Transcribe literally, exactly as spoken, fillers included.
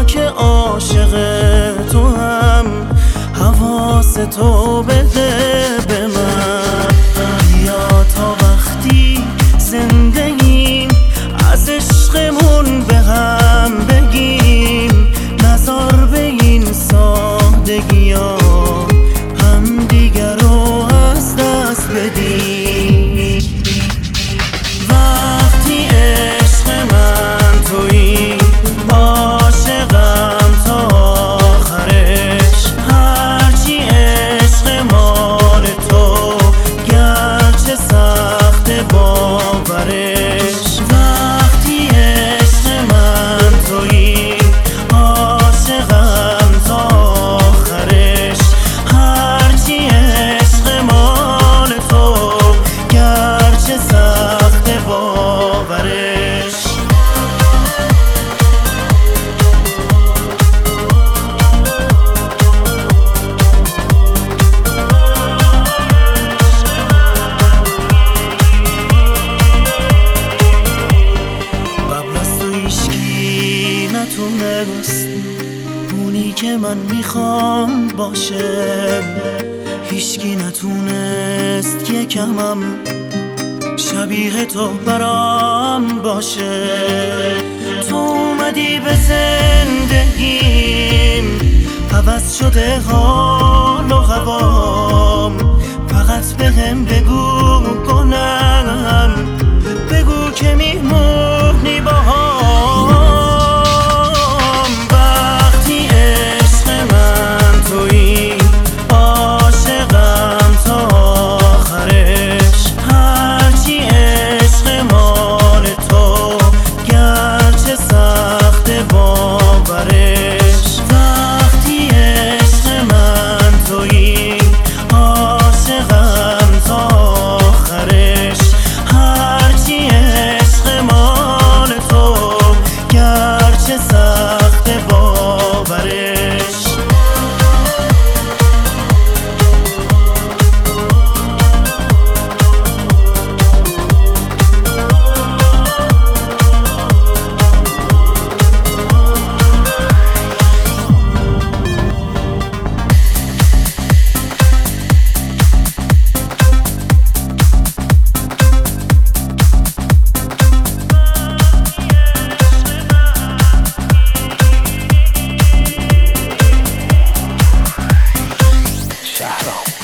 که عاشق تو هم حواس تو بده به من. بیا تا وقتی زنده ایم از عشقمون به هم بگیم، نزار به این سادگی ها هم دیگر رو از دست بدیم. وقتی عشق من تویی عاشقم تا آخرش، هرچی عشق مال تو گرچه سخت باورش. وقتی عشق من تویی عاشقم تا آخرش، هرچی عشق مال تو گرچه سخت باورش. نتونست اونی که من میخوام باشه، هیچکی نتونست یکمم شبیه تو برام باشه. تو اومدی به زندگیم، عوض شده حال و هوام. فقط بهم بگو گناهم، بگو که میمونی باهام. Shadow.